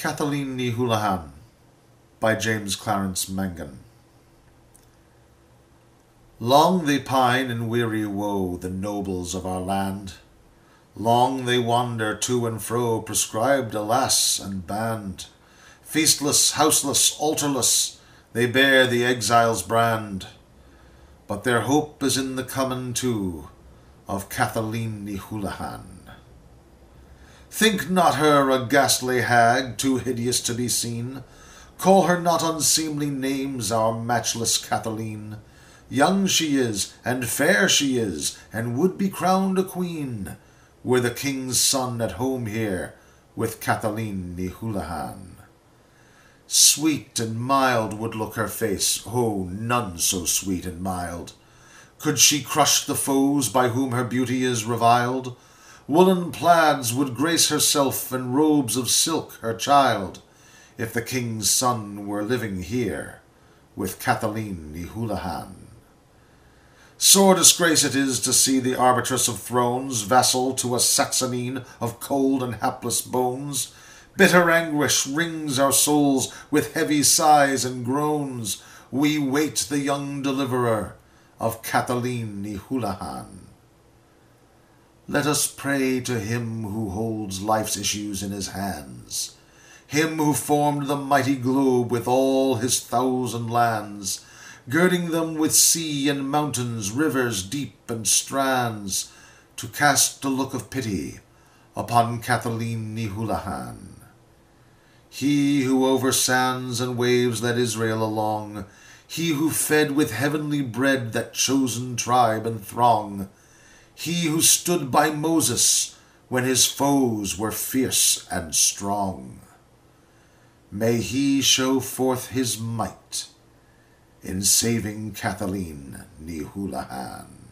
Kathleen Ni Houlihan by James Clarence Mangan. Long they pine in weary woe, the nobles of our land. Long they wander to and fro, prescribed, alas, and banned. Feastless, houseless, altarless, they bear the exile's brand. But their hope is in the coming too of Kathleen Ni Houlihan. Think not her a ghastly hag, too hideous to be seen. Call her not unseemly names, our matchless Kathleen. Young she is, and fair she is, and would be crowned a queen, were the king's son at home here with Kathleen Ni Houlihan. Sweet and mild would look her face, oh, none so sweet and mild. Could she crush the foes by whom her beauty is reviled? Woolen plaids would grace herself, and robes of silk her child, if the king's son were living here with Kathleen Ni Houlihan. Sore disgrace it is to see the arbitress of thrones vassal to a Saxonine of cold and hapless bones. Bitter anguish wrings our souls with heavy sighs and groans. We wait the young deliverer of Kathleen Ni Houlihan. Let us pray to him who holds life's issues in his hands, him who formed the mighty globe with all his 1,000 lands, girding them with sea and mountains, rivers deep and strands, to cast a look of pity upon Kathleen Ni Houlihan. He who over sands and waves led Israel along, he who fed with heavenly bread that chosen tribe and throng, he who stood by Moses when his foes were fierce and strong. May he show forth his might in saving Kathleen Ni Houlihan.